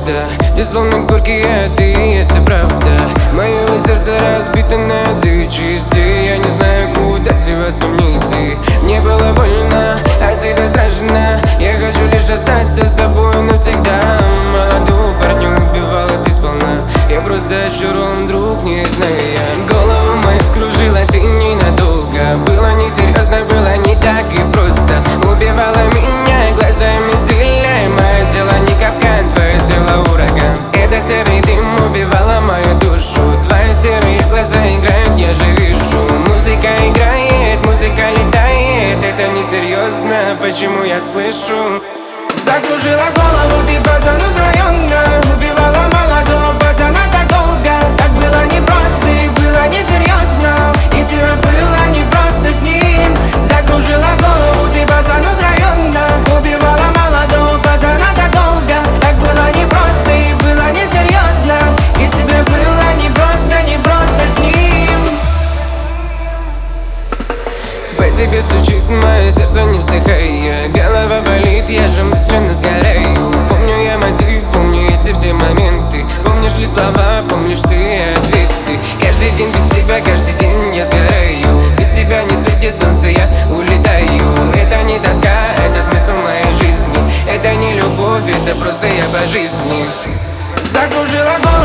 правда. Ты словно горький, а ты это правда. Мое сердце разбито на две части. Я не знаю, куда деваться мне идти. Мне было больно, а тебе страшно. Я хочу лишь остаться с тобой навсегда. Молодого парня убивала ты сполна. Я просто очарован, друг, не знаю я. Голову мою вскружила ты ненадолго. Было несерьезно, было не так и просто. Убивала меня глазами, стреляй. Мое тело не капкан, твое тело ураган. Это серый дым убивала мою душу. Твои серые глаза играют, я же вижу. Музыка играет, музыка летает. Это несерьезно, почему я слышу? Закружила голову, ты пацан из района. Убивала молодого пацана так долго. Так было непросто и было несерьезно. И тебе было непросто с ним. Закружила голову, ты пацан из района. Убивала молодого пацана так долго. Так было непросто и было несерьезно. И тебе было непросто с ним. По тебе стучит мое сердце, не вздыхая. Голова болит, я же мысленно сгораю. Помню я мотив, помню эти все моменты. Помнишь ли слова, помнишь ты ответы. Каждый день без тебя, каждый день я сгораю. Без тебя не светит солнце, я улетаю. Это не тоска, это смысл моей жизни. Это не любовь, это просто я по жизни. Закружила голову.